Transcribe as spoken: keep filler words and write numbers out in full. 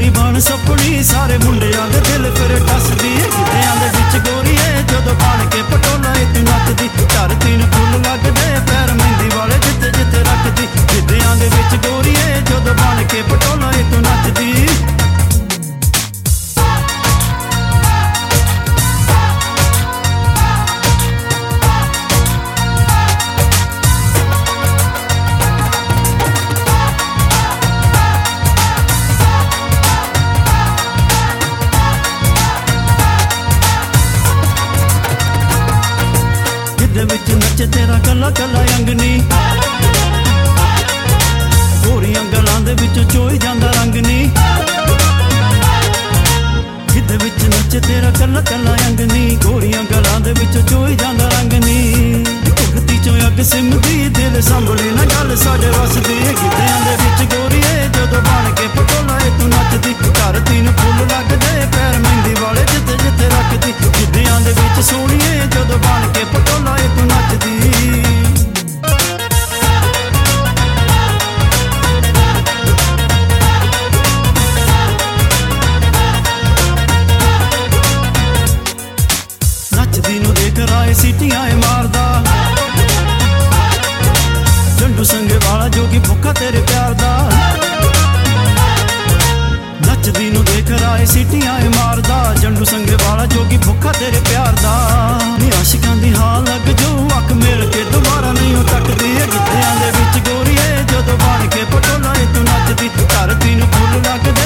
बन सपनी सारे मुंडियां दे दिल फिर टसदी गिद्धियां दे विच गोरीए जदों बन के पटोला तू नचदी धरती नूं फुल लगदे पैर मेहंदी वाले जिथे जिथे रखदी गिद्धियां दे विच गोरीए जदों बन के पटोला तू नचदी विच नच तेरा कला कला अंगनी गोरियां गलां दे विच चोई जांदा रंगनी गिद्ध विच नच तेरा कला कला अंगनी गोरियां गलां दे विच चोई जांदा रंगनी भुगती चों अग सिमदी दिल संभले ना गल साडे वसदी गिद्धियां दे विच गोरीए जदों बन के पटोला तू नचदी धरती नूं फुल लगदे पैर मेहंदी वाले जिथे जिथे रखदी गिद्धियां दे विच सोहणीए जदों बन के पटोला तू नचदी नचदी नूं देख राए सीटियां मारदा झंडू संगे वाला जोगी भुखा तेरे प्यार दा नचदी नूं देख राए सीटियां मारदा झंडू संगे वाला जोगी भुखा तेरे प्यार दा नी आशिकां दी हाल लग जो अख मिल के दोबारा नहीं हो तकदी गिद्धियां दे विच गोरीए जदों बन के पटोला तू नचदी धरती नूं फुल लगदे